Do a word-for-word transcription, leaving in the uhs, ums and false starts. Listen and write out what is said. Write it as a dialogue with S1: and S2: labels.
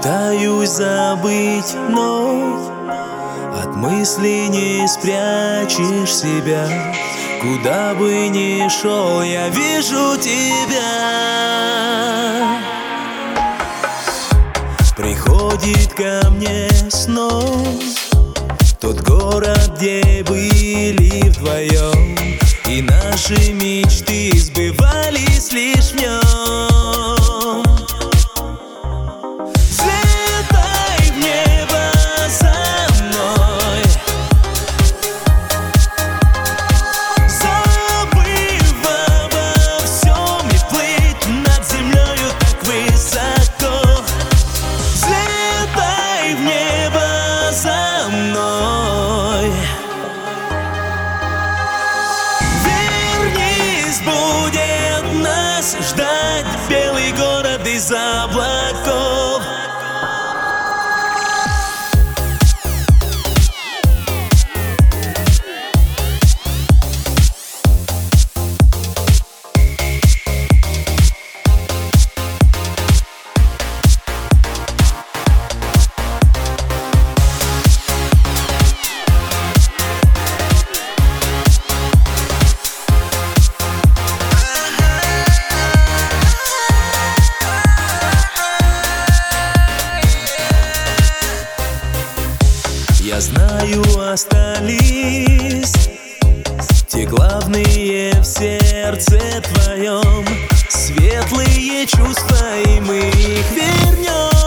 S1: Пытаюсь забыть, но от мыслей не спрячешь себя. Куда бы ни шел, я вижу тебя. Приходит ко мне снова тот город, где были вдвоем, и наши мечты сбывались лишь в нем. Взлетай в небо за мной, забыв обо всем, и плыть над землею так высоко. Взлетай в небо за мной. Вернись, будет нас ждать белый город из облаков. Я знаю, остались те главные в сердце твоем светлые чувства, и мы их вернем.